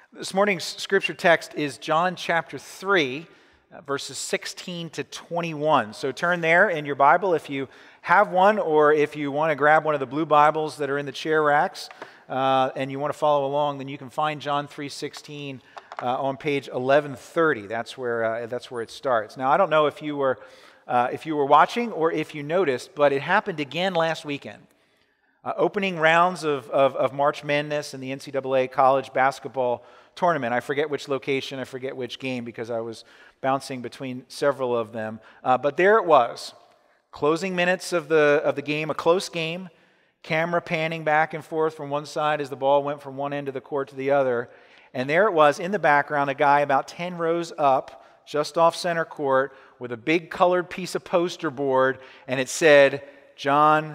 This morning's scripture text is John chapter 3, verses 16 to 21. So turn there in your Bible if you have one, or if you want to grab one of the blue Bibles that are in the chair racks and you want to follow along, then you can find John 3:16 on page 1130. That's where it starts. Now, I don't know if you were watching or if you noticed, but it happened again last weekend. Opening rounds of March Madness and the NCAA college basketball tournament. I forget which location, I forget which game, because I was bouncing between several of them. But there it was, closing minutes of the game, a close game, camera panning back and forth from one side as the ball went from one end of the court to the other. And there it was in the background, a guy about 10 rows up, just off center court, with a big colored piece of poster board, and it said, John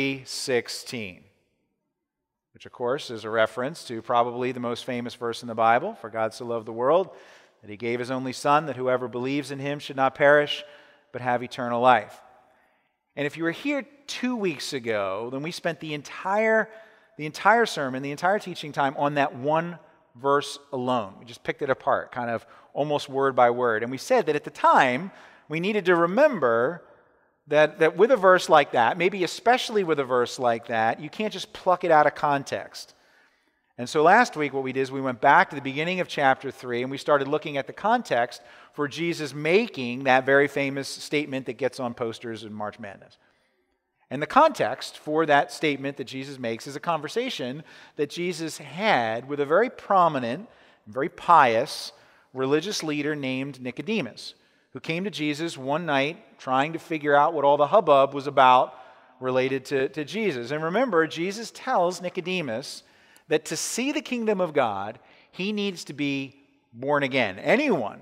3:16, which of course is a reference to probably the most famous verse in the Bible, for God so loved the world that he gave his only Son, that whoever believes in him should not perish, but have eternal life. And if you were here 2 weeks ago, then we spent the entire sermon, the entire teaching time on that one verse alone. We just picked it apart, kind of almost word by word. And we said that at the time, we needed to remember that with a verse like that, maybe especially with a verse like that, you can't just pluck it out of context. And so last week what we did is we went back to the beginning of chapter 3 and we started looking at the context for Jesus making that very famous statement that gets on posters in March Madness. And the context for that statement that Jesus makes is a conversation that Jesus had with a very prominent, very pious religious leader named Nicodemus, who came to Jesus one night trying to figure out what all the hubbub was about related to Jesus. And remember, Jesus tells Nicodemus that to see the kingdom of God, he needs to be born again. Anyone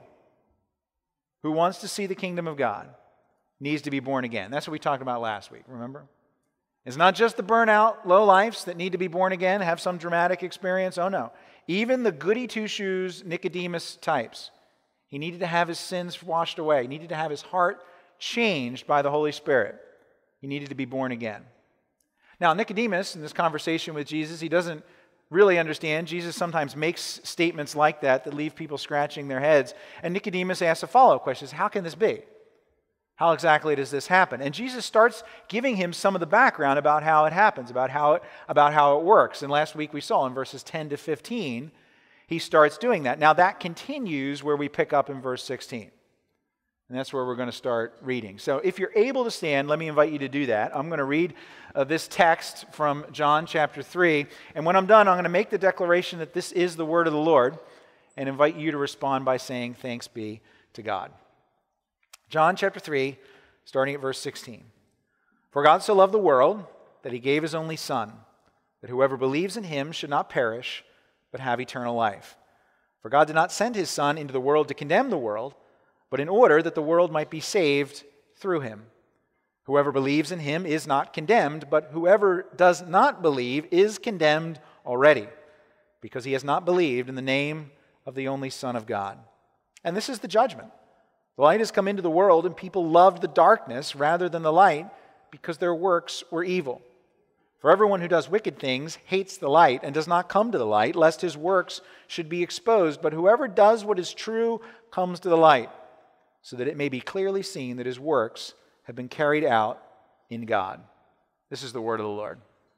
who wants to see the kingdom of God needs to be born again. That's what we talked about last week, remember? It's not just the burnout lowlifes that need to be born again, have some dramatic experience. Oh no. Even the goody two-shoes Nicodemus types, he needed to have his sins washed away. He needed to have his heart changed by the Holy Spirit. He needed to be born again. Now, Nicodemus, in this conversation with Jesus, he doesn't really understand. Jesus sometimes makes statements like that leave people scratching their heads. And Nicodemus asks a follow-up question: how can this be? How exactly does this happen? And Jesus starts giving him some of the background about how it happens, about how it works. And last week we saw in verses 10 to 15, he starts doing that. Now that continues where we pick up in verse 16. And that's where we're going to start reading. So if you're able to stand, let me invite you to do that. I'm going to read this text from John chapter 3. And when I'm done, I'm going to make the declaration that this is the word of the Lord and invite you to respond by saying, thanks be to God. John chapter 3, starting at verse 16. For God so loved the world that he gave his only Son, that whoever believes in him should not perish, but have eternal life. For God did not send his Son into the world to condemn the world, but in order that the world might be saved through him. Whoever believes in him is not condemned, but whoever does not believe is condemned already, because he has not believed in the name of the only Son of God. And this is the judgment. The light has come into the world, and people loved the darkness rather than the light, because their works were evil. For everyone who does wicked things hates the light and does not come to the light, lest his works should be exposed. But whoever does what is true comes to the light, so that it may be clearly seen that his works have been carried out in God. This is the word of the Lord.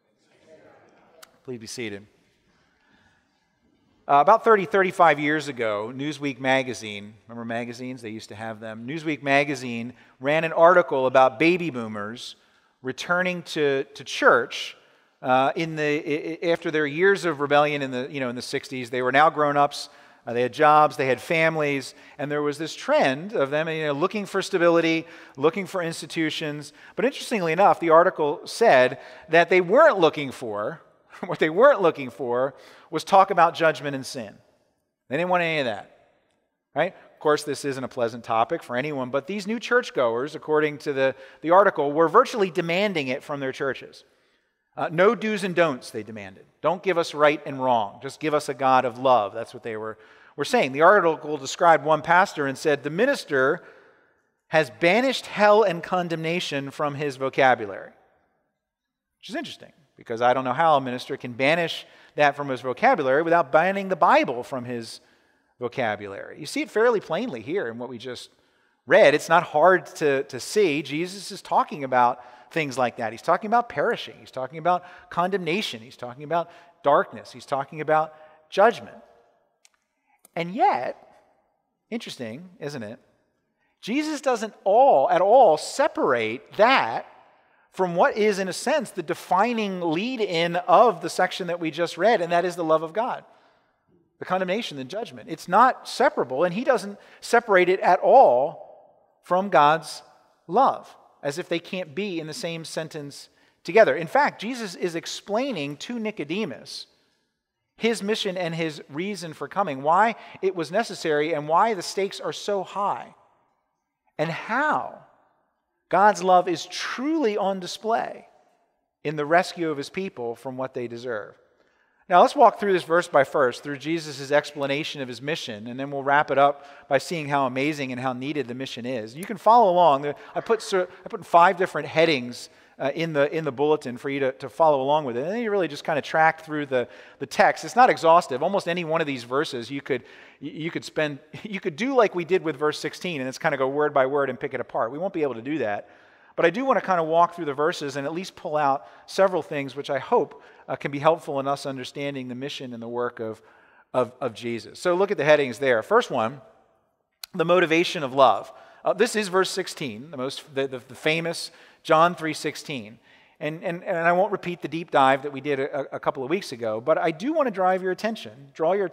Please be seated. About 35 years ago, Newsweek magazine, remember magazines? They used to have them. Newsweek magazine ran an article about baby boomers returning to church after their years of rebellion in the 60s. They were now grown-ups. They had jobs, they had families, and there was this trend of them looking for stability, looking for institutions. But interestingly enough, the article said that what they weren't looking for was talk about judgment and sin. They didn't want any of that, right? Of course, this isn't a pleasant topic for anyone, but these new churchgoers, according to the article, were virtually demanding it from their churches. No do's and don'ts, they demanded. Don't give us right and wrong. Just give us a God of love. That's what they were saying. The article described one pastor and said, the minister has banished hell and condemnation from his vocabulary. Which is interesting, because I don't know how a minister can banish that from his vocabulary without banning the Bible from his vocabulary. You see it fairly plainly here in what we just read. It's not hard to see. Jesus is talking about things like that. He's talking about perishing. He's talking about condemnation. He's talking about darkness. He's talking about judgment. And yet, interesting, isn't it? Jesus doesn't at all separate that from what is, in a sense, the defining lead-in of the section that we just read, and that is the love of God. The condemnation, the judgment. It's not separable, and he doesn't separate it at all from God's love, as if they can't be in the same sentence together. In fact, Jesus is explaining to Nicodemus his mission and his reason for coming, why it was necessary and why the stakes are so high, and how God's love is truly on display in the rescue of his people from what they deserve. Now let's walk through this verse by verse, through Jesus' explanation of his mission, and then we'll wrap it up by seeing how amazing and how needed the mission is. You can follow along. I put 5 different headings in the bulletin for you to follow along with it. And then you really just kind of track through the text. It's not exhaustive. Almost any one of these verses you could do like we did with verse 16, and it's kind of go word by word and pick it apart. We won't be able to do that. But I do want to kind of walk through the verses and at least pull out several things which I hope can be helpful in us understanding the mission and the work of Jesus. So look at the headings there. First one, the motivation of love. This is verse 16, the famous John 3:16. And I won't repeat the deep dive that we did a couple of weeks ago, but I do want to draw your attention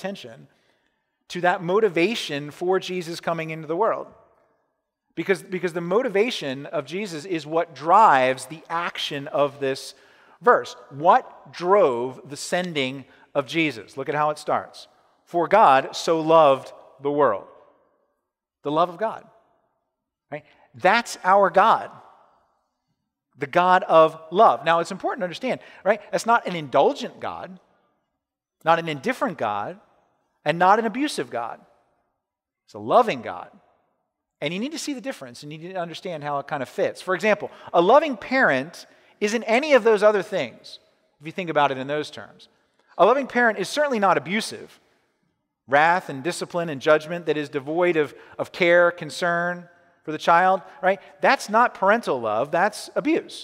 to that motivation for Jesus coming into the world. Because the motivation of Jesus is what drives the action of this verse. What drove the sending of Jesus? Look at how it starts. For God so loved the world. The love of God. Right? That's our God. The God of love. Now, it's important to understand, right? That's not an indulgent God, not an indifferent God, and not an abusive God. It's a loving God. And you need to see the difference, and you need to understand how it kind of fits. For example, a loving parent isn't any of those other things, if you think about it in those terms. A loving parent is certainly not abusive. Wrath and discipline and judgment that is devoid of care, concern for the child, right? That's not parental love, that's abuse,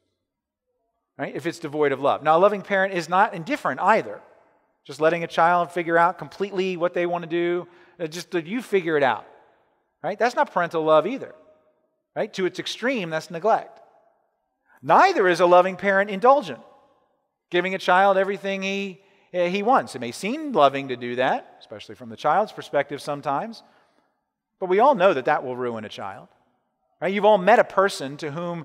right? If it's devoid of love. Now, a loving parent is not indifferent either. Just letting a child figure out completely what they want to do, just that you figure it out. Right? That's not parental love either. Right? To its extreme, that's neglect. Neither is a loving parent indulgent, giving a child everything he wants. It may seem loving to do that, especially from the child's perspective sometimes, but we all know that will ruin a child. Right? You've all met a person to whom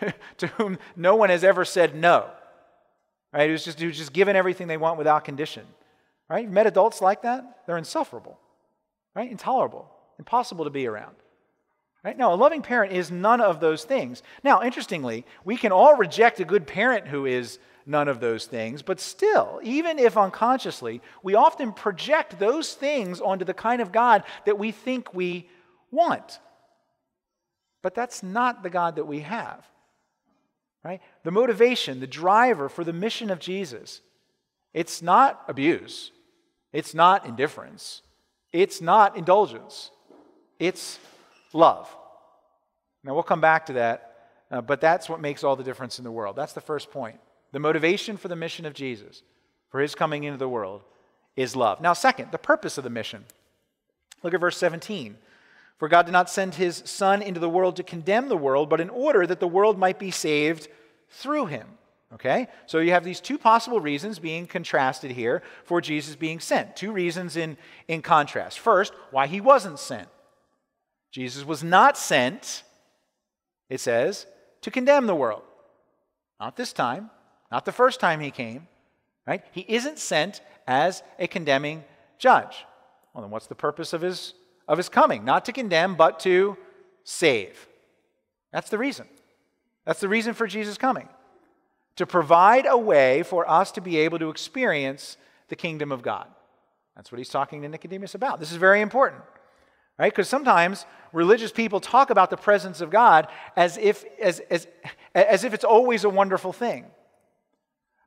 no one has ever said no. Right? Who's just given everything they want without condition. Right? You've met adults like that? They're insufferable. Right? Intolerable. Impossible to be around. Right? No, a loving parent is none of those things. Now, interestingly, we can all reject a good parent who is none of those things, but still, even if unconsciously, we often project those things onto the kind of God that we think we want. But that's not the God that we have. Right? The motivation, the driver for the mission of Jesus, it's not abuse. It's not indifference. It's not indulgence. It's love. Now, we'll come back to that, but that's what makes all the difference in the world. That's the first point. The motivation for the mission of Jesus, for his coming into the world, is love. Now, second, the purpose of the mission. Look at verse 17. For God did not send his Son into the world to condemn the world, but in order that the world might be saved through him. Okay? So you have these two possible reasons being contrasted here for Jesus being sent. Two reasons in contrast. First, why he wasn't sent. Jesus was not sent, it says, to condemn the world. Not this time. Not the first time he came. Right? He isn't sent as a condemning judge. Well, then what's the purpose of his coming? Not to condemn, but to save. That's the reason. That's the reason for Jesus coming. To provide a way for us to be able to experience the kingdom of God. That's what he's talking to Nicodemus about. This is very important. Right? Because sometimes religious people talk about the presence of God as if it's always a wonderful thing.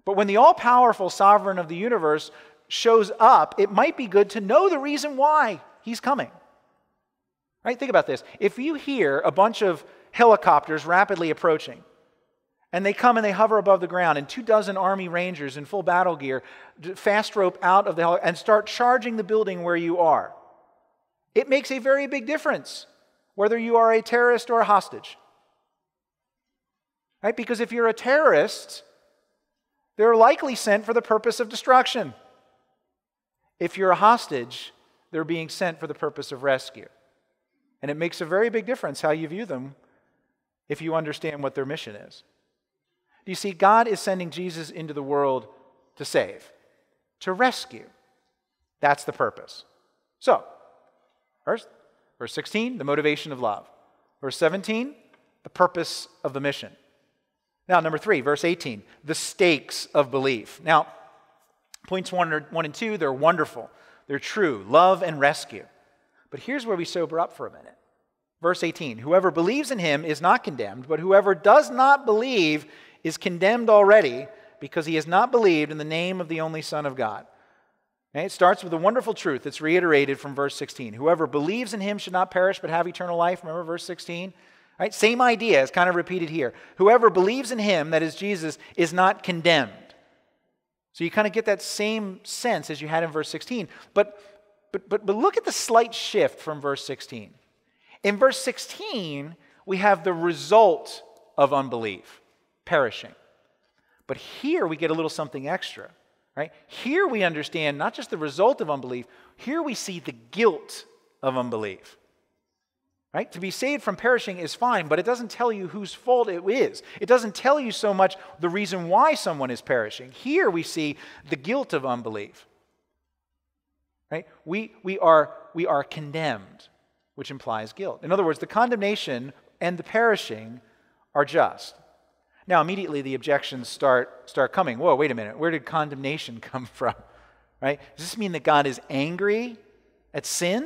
But when the all-powerful sovereign of the universe shows up, it might be good to know the reason why he's coming. Right? Think about this. If you hear a bunch of helicopters rapidly approaching, and they come and they hover above the ground, and 24 Army Rangers in full battle gear fast rope out of the helicopter and start charging the building where you are, it makes a very big difference whether you are a terrorist or a hostage. Right? Because if you're a terrorist, they're likely sent for the purpose of destruction. If you're a hostage, they're being sent for the purpose of rescue. And it makes a very big difference how you view them if you understand what their mission is. Do you see, God is sending Jesus into the world to save, to rescue. That's the purpose. So, first, verse 16, the motivation of love. Verse 17, the purpose of the mission. Now, number 3, verse 18, the stakes of belief. Now, points 1 and 2, they're wonderful. They're true, love and rescue. But here's where we sober up for a minute. Verse 18, whoever believes in him is not condemned, but whoever does not believe is condemned already because he has not believed in the name of the only Son of God. Okay? It starts with a wonderful truth that's reiterated from verse 16. Whoever believes in him should not perish but have eternal life. Remember verse 16? Right? Same idea is kind of repeated here. Whoever believes in him, that is Jesus, is not condemned. So you kind of get that same sense as you had in verse 16. But look at the slight shift from verse 16. In verse 16, we have the result of unbelief, perishing. But here we get a little something extra, right? Here we understand not just the result of unbelief, here we see the guilt of unbelief. Right? To be saved from perishing is fine, but it doesn't tell you whose fault it is. It doesn't tell you so much the reason why someone is perishing. Here we see the guilt of unbelief. Right? We are condemned, which implies guilt. In other words, the condemnation and the perishing are just. Now, immediately the objections start coming. Whoa, wait a minute. Where did condemnation come from? Right? Does this mean that God is angry at sin?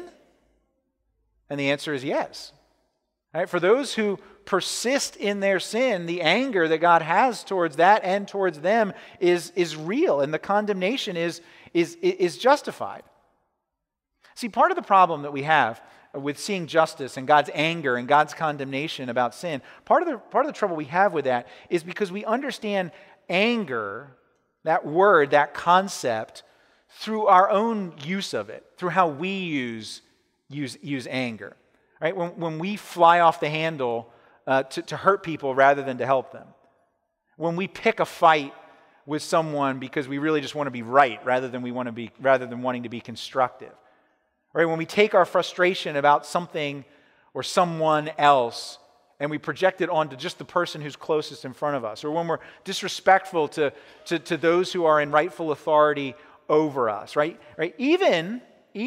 And the answer is yes. Right? For those who persist in their sin, the anger that God has towards that and towards them is real, and the condemnation is justified. See, part of the problem that we have with seeing justice and God's anger and God's condemnation about sin, part of the trouble we have with that is because we understand anger, that word, that concept, through our own use of it, through how we use anger. Right? When we fly off the handle to hurt people rather than to help them. When we pick a fight with someone because we really just want to be right rather than wanting to be constructive. Right? When we take our frustration about something or someone else and we project it onto just the person who's closest in front of us, or when we're disrespectful to those who are in rightful authority over us, right? Even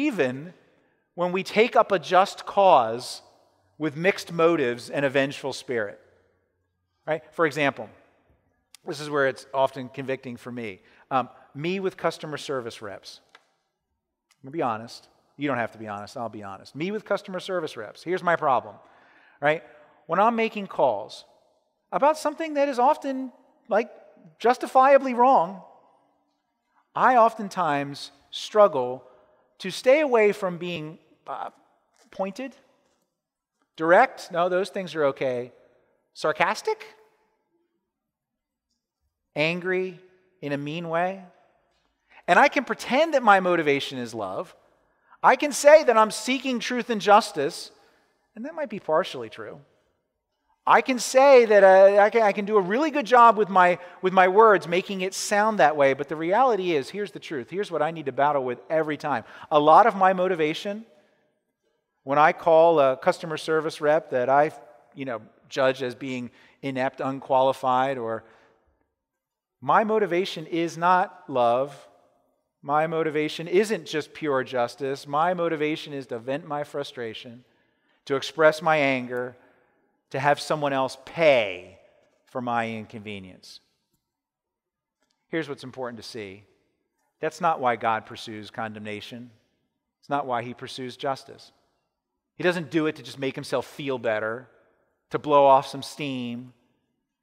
when we take up a just cause with mixed motives and a vengeful spirit. Right? For example, this is where it's often convicting for me. Me with customer service reps. I'm going to be honest. You don't have to be honest. I'll be honest. Me with customer service reps. Here's my problem. Right? When I'm making calls about something that is often justifiably wrong, I oftentimes struggle to stay away from being pointed, direct, no, those things are okay, sarcastic, angry in a mean way. And I can pretend that my motivation is love. I can say that I'm seeking truth and justice, and that might be partially true. I can say that I can do a really good job with my words, making it sound that way, but the reality is, here's the truth. Here's what I need to battle with every time. A lot of my motivation, when I call a customer service rep that I judge as being inept, unqualified, or my motivation is not love. My motivation isn't just pure justice. My motivation is to vent my frustration, to express my anger, to have someone else pay for my inconvenience. Here's what's important to see. That's not why God pursues condemnation. It's not why he pursues justice. He doesn't do it to just make himself feel better, to blow off some steam.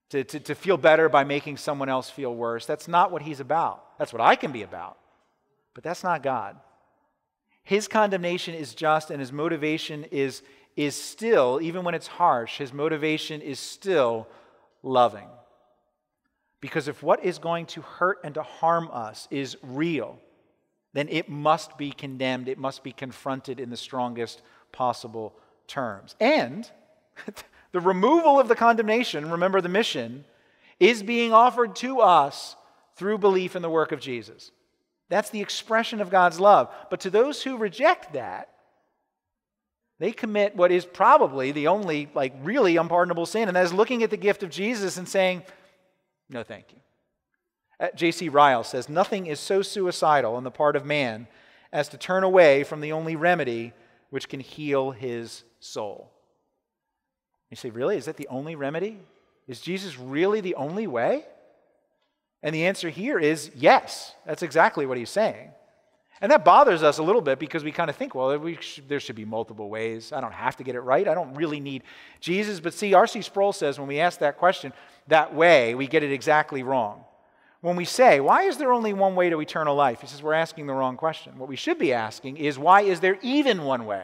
to feel better by making someone else feel worse. That's not what he's about. That's what I can be about. But that's not God. His condemnation is just, and his motivation is still, even when it's harsh, his motivation is still loving. Because if what is going to hurt and to harm us is real, then it must be condemned. It must be confronted in the strongest possible terms. And the removal of the condemnation, remember the mission, is being offered to us through belief in the work of Jesus. That's the expression of God's love. But to those who reject that, they commit what is probably the only, really unpardonable sin, and that is looking at the gift of Jesus and saying, no, thank you. J.C. Ryle says, nothing is so suicidal on the part of man as to turn away from the only remedy which can heal his soul. You say, really? Is that the only remedy? Is Jesus really the only way? And the answer here is yes. That's exactly what he's saying. And that bothers us a little bit because we kind of think, well, there should be multiple ways. I don't have to get it right. I don't really need Jesus. But see, R.C. Sproul says when we ask that question that way, we get it exactly wrong. When we say, why is there only one way to eternal life? He says we're asking the wrong question. What we should be asking is, why is there even one way?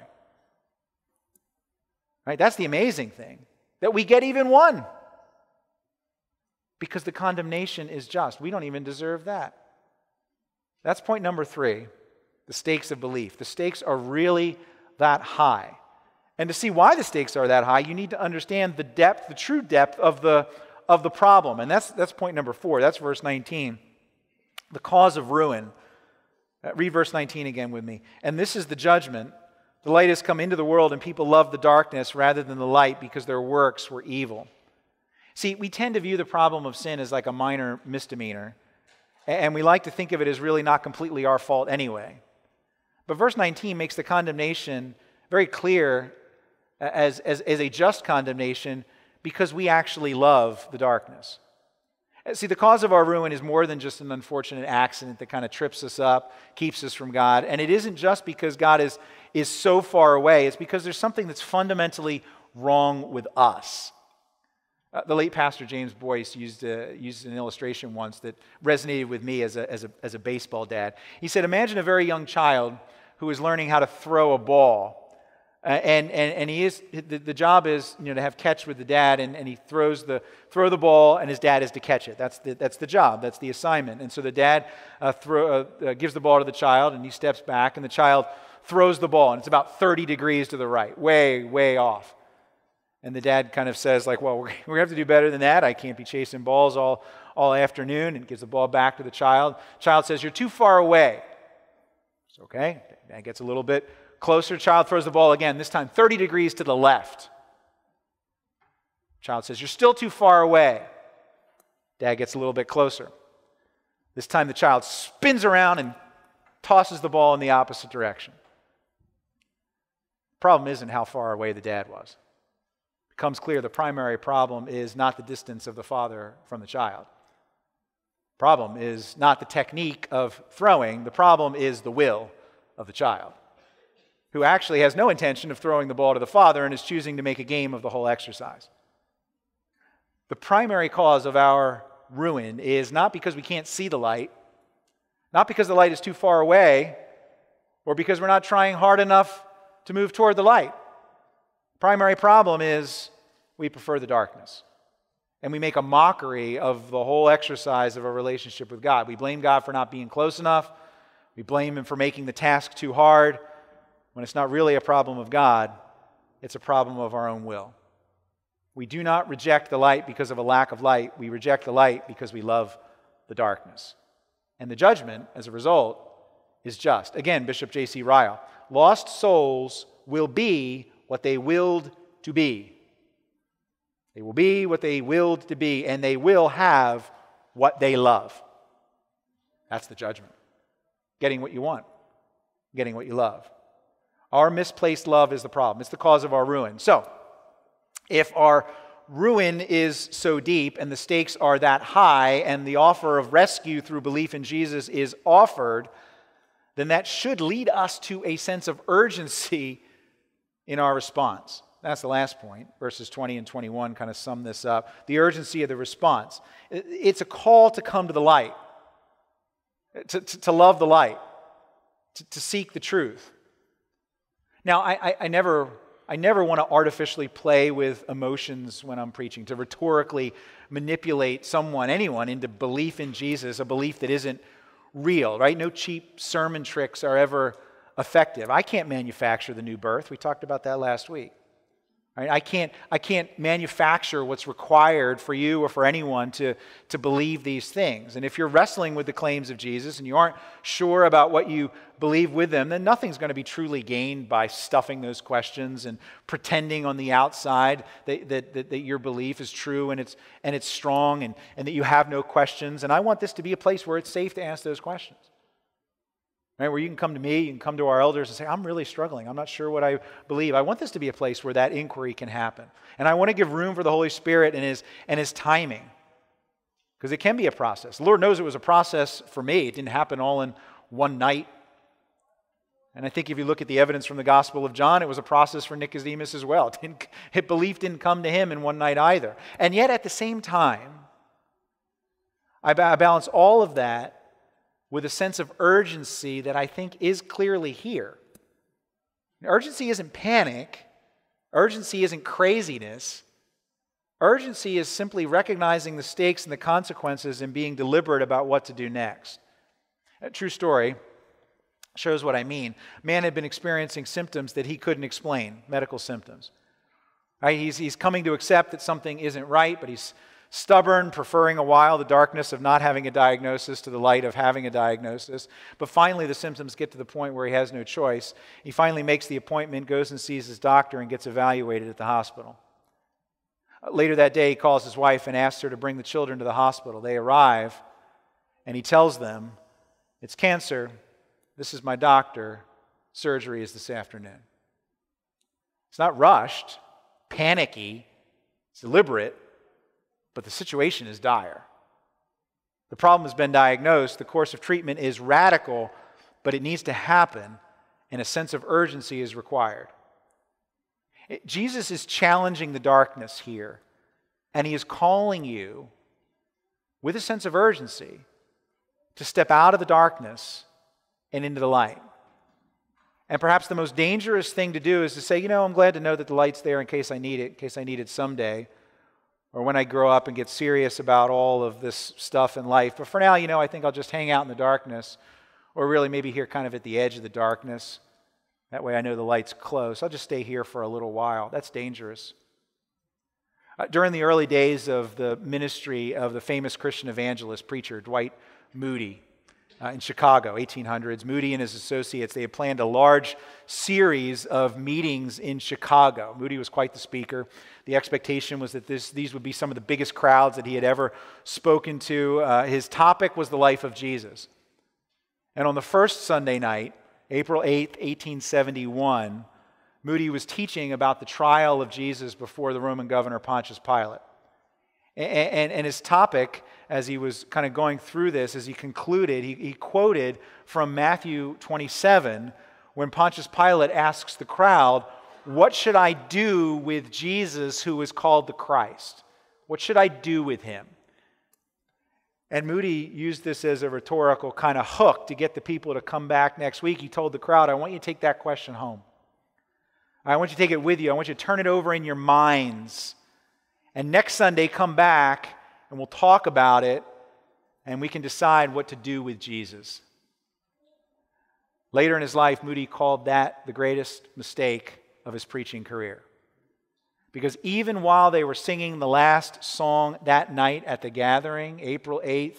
Right? That's the amazing thing, that we get even one. Because the condemnation is just. We don't even deserve that. That's point number 3, the stakes of belief. The stakes are really that high. And to see why the stakes are that high, you need to understand the depth, the true depth of the problem. And that's point number 4. That's verse 19. The cause of ruin. Read verse 19 again with me. And this is the judgment. The light has come into the world, and people love the darkness rather than the light because their works were evil. See, we tend to view the problem of sin as like a minor misdemeanor, and we like to think of it as really not completely our fault anyway. But verse 19 makes the condemnation very clear as a just condemnation because we actually love the darkness. See, the cause of our ruin is more than just an unfortunate accident that kind of trips us up, keeps us from God. And it isn't just because God is so far away. It's because there's something that's fundamentally wrong with us. The late Pastor James Boyce used an illustration once that resonated with me as a baseball dad. He said, imagine a very young child who is learning how to throw a ball. And the job is to have catch with the dad, and he throw the ball, and his dad is to catch it. That's the job. That's the assignment. And so the dad gives the ball to the child, and he steps back, and the child throws the ball, and it's about 30 degrees to the right, way off. And the dad kind of says, well, we're going to have to do better than that. I can't be chasing balls all afternoon, and gives the ball back to the child. Child says, you're too far away. It's okay. Dad gets a little bit closer. Child throws the ball again, this time 30 degrees to the left. Child says, you're still too far away. Dad gets a little bit closer. This time the child spins around and tosses the ball in the opposite direction. The problem isn't how far away the dad was. It becomes clear the primary problem is not the distance of the father from the child. The problem is not the technique of throwing. The problem is the will of the child, who actually has no intention of throwing the ball to the father and is choosing to make a game of the whole exercise. The primary cause of our ruin is not because we can't see the light, not because the light is too far away, or because we're not trying hard enough to move toward the light. The primary problem is we prefer the darkness. And we make a mockery of the whole exercise of a relationship with God. We blame God for not being close enough. We blame Him for making the task too hard. When it's not really a problem of God, it's a problem of our own will. We do not reject the light because of a lack of light. We reject the light because we love the darkness. And the judgment, as a result, is just. Again, Bishop J.C. Ryle, lost souls will be what they willed to be. They will be what they willed to be, and they will have what they love. That's the judgment. Getting what you want, getting what you love. Our misplaced love is the problem. It's the cause of our ruin. So, if our ruin is so deep and the stakes are that high and the offer of rescue through belief in Jesus is offered, then that should lead us to a sense of urgency in our response. That's the last point. Verses 20 and 21 kind of sum this up. The urgency of the response. It's a call to come to the light, to love the light, to seek the truth. Now, I never want to artificially play with emotions when I'm preaching, to rhetorically manipulate anyone, into belief in Jesus, a belief that isn't real, right? No cheap sermon tricks are ever effective. I can't manufacture the new birth. We talked about that last week. Right? I can't manufacture what's required for you or for anyone to believe these things. And if you're wrestling with the claims of Jesus and you aren't sure about what you believe with them, then nothing's going to be truly gained by stuffing those questions and pretending on the outside that your belief is true and it's strong and that you have no questions. And I want this to be a place where it's safe to ask those questions. Right, where you can come to me, you can come to our elders and say, I'm really struggling. I'm not sure what I believe. I want this to be a place where that inquiry can happen. And I want to give room for the Holy Spirit and His timing. Because it can be a process. The Lord knows it was a process for me. It didn't happen all in one night. And I think if you look at the evidence from the Gospel of John, it was a process for Nicodemus as well. Belief didn't come to him in one night either. And yet at the same time, I balance all of that with a sense of urgency that I think is clearly here. Urgency isn't panic. Urgency isn't craziness. Urgency is simply recognizing the stakes and the consequences and being deliberate about what to do next. A true story shows what I mean. A man had been experiencing symptoms that he couldn't explain, medical symptoms. Right? He's coming to accept that something isn't right, but he's stubborn, preferring a while the darkness of not having a diagnosis to the light of having a diagnosis. But finally, the symptoms get to the point where he has no choice. He finally makes the appointment, goes and sees his doctor, and gets evaluated at the hospital. Later that day, he calls his wife and asks her to bring the children to the hospital. They arrive, and he tells them, it's cancer. This is my doctor. Surgery is this afternoon. It's not rushed, panicky. It's deliberate. But the situation is dire. The problem has been diagnosed. The course of treatment is radical, but it needs to happen, and a sense of urgency is required. Jesus is challenging the darkness here, and He is calling you with a sense of urgency to step out of the darkness and into the light. And perhaps the most dangerous thing to do is to say, I'm glad to know that the light's there in case I need it, in case I need it someday, or when I grow up and get serious about all of this stuff in life. But for now, I think I'll just hang out in the darkness, or really maybe here kind of at the edge of the darkness. That way I know the light's close. I'll just stay here for a little while. That's dangerous. During the early days of the ministry of the famous Christian evangelist preacher Dwight Moody in Chicago, 1800s, Moody and his associates, they had planned a large series of meetings in Chicago. Moody was quite the speaker. The expectation was that these would be some of the biggest crowds that he had ever spoken to. His topic was the life of Jesus. And on the first Sunday night, April 8th, 1871, Moody was teaching about the trial of Jesus before the Roman governor Pontius Pilate. And his topic, as he was kind of going through this, as he concluded, he quoted from Matthew 27, when Pontius Pilate asks the crowd, what should I do with Jesus who is called the Christ? What should I do with him? And Moody used this as a rhetorical kind of hook to get the people to come back next week. He told the crowd, I want you to take that question home. I want you to take it with you. I want you to turn it over in your minds. And next Sunday, come back and we'll talk about it and we can decide what to do with Jesus. Later in his life, Moody called that the greatest mistake of his preaching career. Because even while they were singing the last song that night at the gathering, April 8th,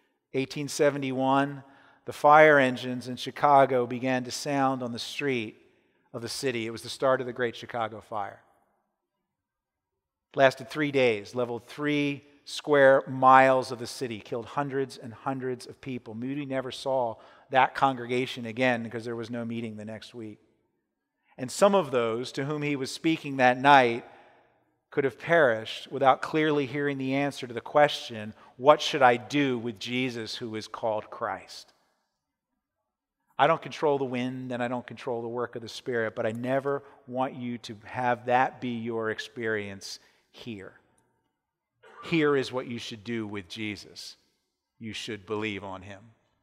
1871, the fire engines in Chicago began to sound on the street of the city. It was the start of the Great Chicago Fire. It lasted 3 days, leveled 3 square miles of the city, killed hundreds and hundreds of people. Moody never saw that congregation again because there was no meeting the next week. And some of those to whom he was speaking that night could have perished without clearly hearing the answer to the question, what should I do with Jesus who is called Christ? I don't control the wind and I don't control the work of the Spirit, but I never want you to have that be your experience here. Here is what you should do with Jesus. You should believe on him.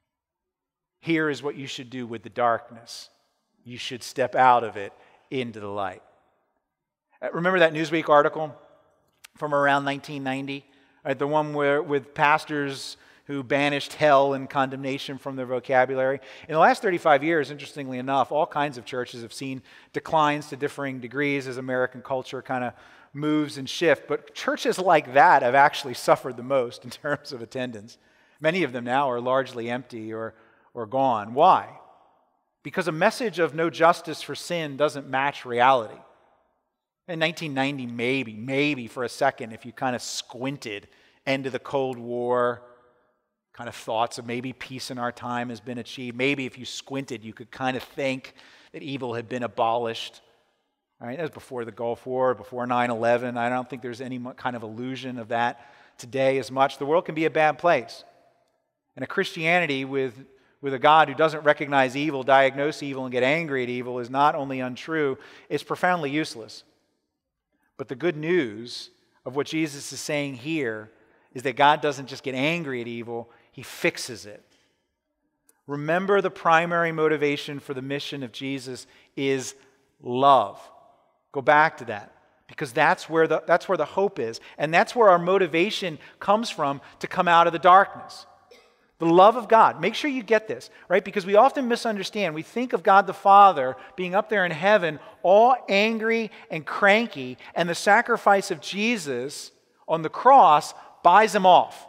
Here is what you should do with the darkness. You should step out of it into the light. Remember that Newsweek article from around 1990? Right, the one with pastors who banished hell and condemnation from their vocabulary. In the last 35 years, interestingly enough, all kinds of churches have seen declines to differing degrees as American culture kind of moves and shifts. But churches like that have actually suffered the most in terms of attendance. Many of them now are largely empty or gone. Why? Because a message of no justice for sin doesn't match reality. In 1990, maybe for a second, if you kind of squinted, end of the Cold War, kind of thoughts of maybe peace in our time has been achieved. Maybe if you squinted, you could kind of think that evil had been abolished. All right, that was before the Gulf War, before 9/11. I don't think there's any kind of illusion of that today as much. The world can be a bad place. And a Christianity with a God who doesn't recognize evil, diagnose evil, and get angry at evil is not only untrue, it's profoundly useless. But the good news of what Jesus is saying here is that God doesn't just get angry at evil, he fixes it. Remember, the primary motivation for the mission of Jesus is love. Go back to that, because that's where the hope is, and that's where our motivation comes from to come out of the darkness. The love of God. Make sure you get this, right? Because we often misunderstand. We think of God the Father being up there in heaven, all angry and cranky, and the sacrifice of Jesus on the cross buys him off.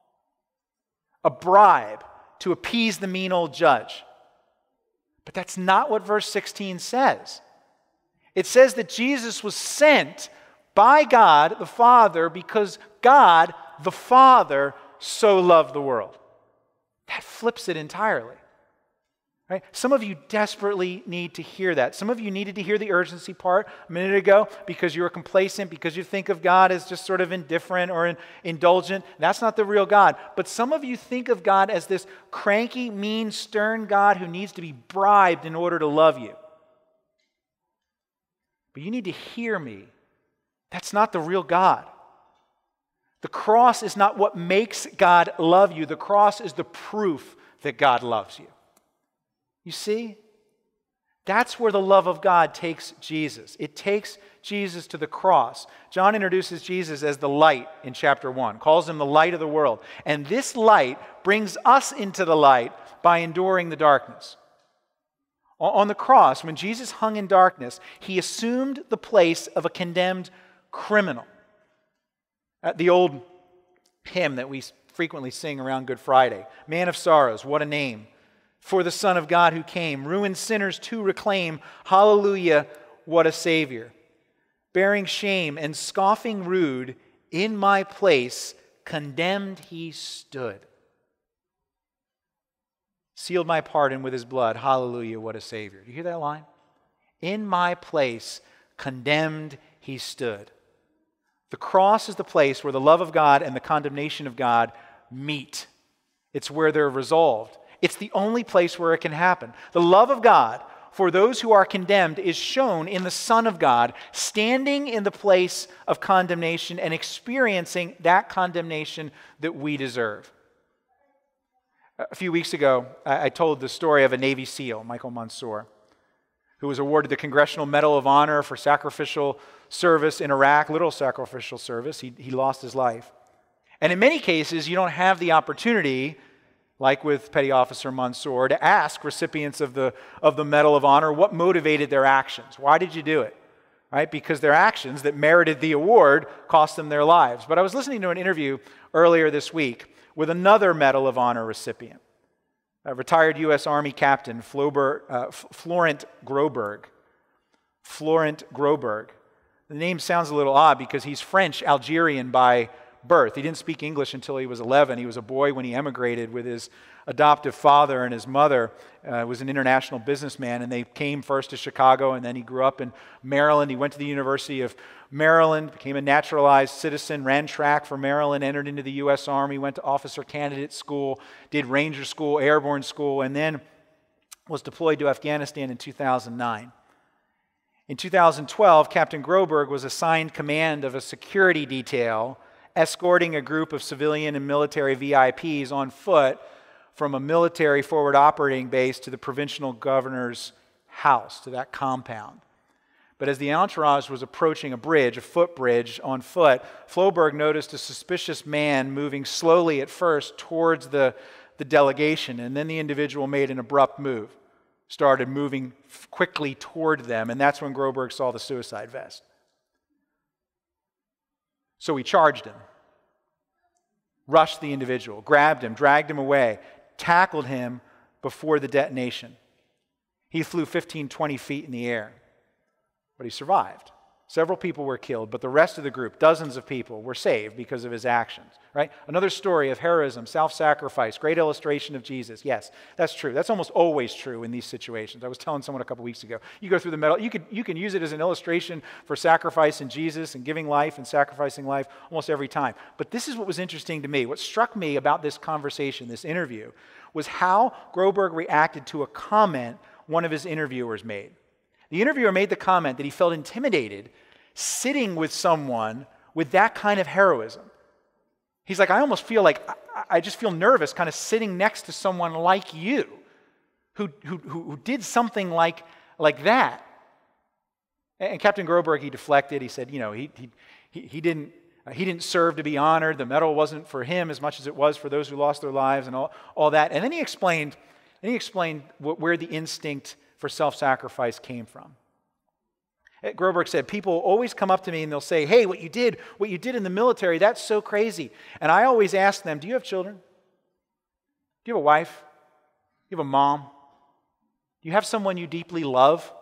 A bribe to appease the mean old judge. But that's not what verse 16 says. It says that Jesus was sent by God the Father because God the Father so loved the world. That flips it entirely. Right? Some of you desperately need to hear that. Some of you needed to hear the urgency part a minute ago because you were complacent, because you think of God as just sort of indifferent or indulgent. That's not the real God. But some of you think of God as this cranky, mean, stern God who needs to be bribed in order to love you. But you need to hear me. That's not the real God. The cross is not what makes God love you. The cross is the proof that God loves you. You see? That's where the love of God takes Jesus. It takes Jesus to the cross. John introduces Jesus as the light in chapter 1, calls him the light of the world. And this light brings us into the light by enduring the darkness. On the cross, when Jesus hung in darkness, he assumed the place of a condemned criminal. The old hymn that we frequently sing around Good Friday, Man of Sorrows, what a name. For the Son of God who came, ruined sinners to reclaim. Hallelujah, what a Savior. Bearing shame and scoffing rude, in my place, condemned he stood. Sealed my pardon with his blood. Hallelujah, what a Savior. Do you hear that line? In my place, condemned he stood. The cross is the place where the love of God and the condemnation of God meet. It's where they're resolved. It's the only place where it can happen. The love of God for those who are condemned is shown in the Son of God standing in the place of condemnation and experiencing that condemnation that we deserve. A few weeks ago, I told the story of a Navy SEAL, Michael Mansour, who was awarded the Congressional Medal of Honor for sacrificial service in Iraq, literal sacrificial service. He lost his life. And in many cases, you don't have the opportunity, like with Petty Officer Mansour, to ask recipients of the Medal of Honor what motivated their actions. Why did you do it? Right? Because their actions that merited the award cost them their lives. But I was listening to an interview earlier this week with another Medal of Honor recipient, a retired U.S. Army Captain Florent Groberg. Florent Groberg. The name sounds a little odd because he's French Algerian by birth. He didn't speak English until he was 11. He was a boy when he emigrated with his adoptive father, and his mother was an international businessman, and they came first to Chicago, and then he grew up in Maryland. He went to the University of Maryland, became a naturalized citizen, ran track for Maryland, entered into the U.S. Army, went to officer candidate school, did Ranger School, Airborne School, and then was deployed to Afghanistan in 2009. In 2012, Captain Groberg was assigned command of a security detail escorting a group of civilian and military VIPs on foot from a military forward operating base to the provincial governor's house, to that compound. But as the entourage was approaching a bridge, a footbridge on foot, Floberg noticed a suspicious man moving slowly at first towards the delegation, and then the individual made an abrupt move, started moving quickly toward them, and that's when Groberg saw the suicide vest. So he charged him, rushed the individual, grabbed him, dragged him away, tackled him before the detonation. He flew 15, 20 feet in the air, but he survived. Several people were killed, but the rest of the group, dozens of people, were saved because of his actions. Right? Another story of heroism, self-sacrifice, great illustration of Jesus. Yes, that's true. That's almost always true in these situations. I was telling someone a couple weeks ago. You go through the middle, you can use it as an illustration for sacrifice in Jesus and giving life and sacrificing life almost every time. But this is what was interesting to me. What struck me about this conversation, this interview, was how Groberg reacted to a comment one of his interviewers made. The interviewer made the comment that he felt intimidated sitting with someone with that kind of heroism. He's like, I almost feel like, I just feel nervous kind of sitting next to someone like you who did something like that. And Captain Groberg, he deflected. He said, he didn't serve to be honored. The medal wasn't for him as much as it was for those who lost their lives and all that. And then he explained where the instinct for self-sacrifice came from. Groberg said, people always come up to me and they'll say, hey, what you did in the military, that's so crazy. And I always ask them, do you have children? Do you have a wife? Do you have a mom? Do you have someone you deeply love?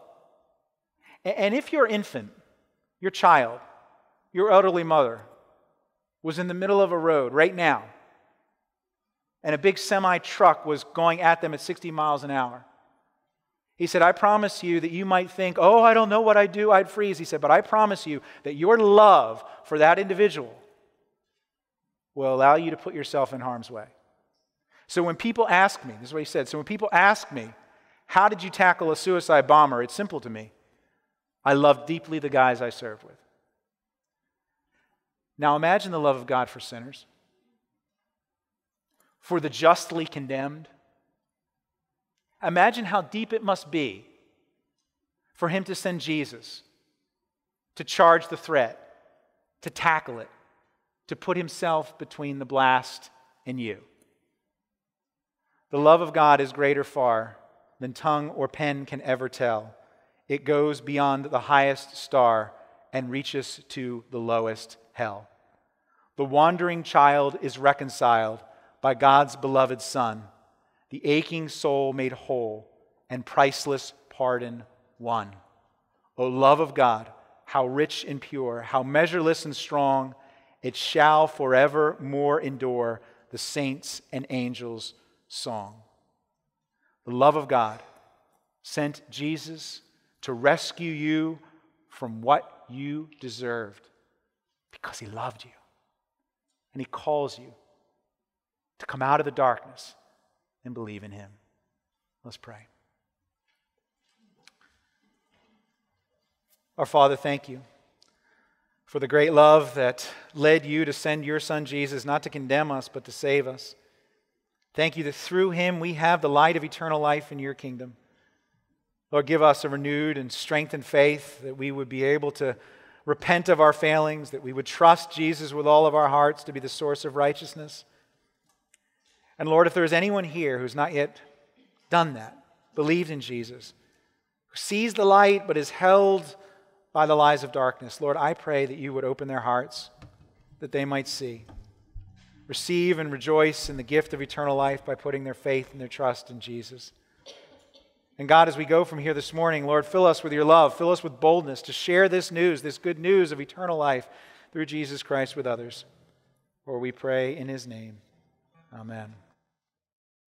And if your infant, your child, your elderly mother was in the middle of a road right now, and a big semi-truck was going at them at 60 miles an hour, he said, I promise you that you might think, oh, I don't know what I'd do, I'd freeze. He said, but I promise you that your love for that individual will allow you to put yourself in harm's way. So when people ask me, this is what he said, so when people ask me, how did you tackle a suicide bomber? It's simple to me. I love deeply the guys I served with. Now imagine the love of God for sinners, for the justly condemned. Imagine how deep it must be for him to send Jesus to charge the threat, to tackle it, to put himself between the blast and you. The love of God is greater far than tongue or pen can ever tell. It goes beyond the highest star and reaches to the lowest hell. The wandering child is reconciled by God's beloved Son, the aching soul made whole, and priceless pardon won. O love of God, how rich and pure, how measureless and strong, it shall forevermore endure the saints' and angels' song. The love of God sent Jesus to rescue you from what you deserved because he loved you. And he calls you to come out of the darkness and believe in him. Let's pray. Our Father, thank you for the great love that led you to send your Son Jesus, not to condemn us, but to save us. Thank you that through him we have the light of eternal life in your kingdom. Lord, give us a renewed and strengthened faith that we would be able to repent of our failings, that we would trust Jesus with all of our hearts to be the source of righteousness. And Lord, if there is anyone here who's not yet done that, believed in Jesus, who sees the light but is held by the lies of darkness, Lord, I pray that you would open their hearts, that they might see, receive and rejoice in the gift of eternal life by putting their faith and their trust in Jesus. And God, as we go from here this morning, Lord, fill us with your love, fill us with boldness to share this news, this good news of eternal life through Jesus Christ with others. For we pray in his name. Amen.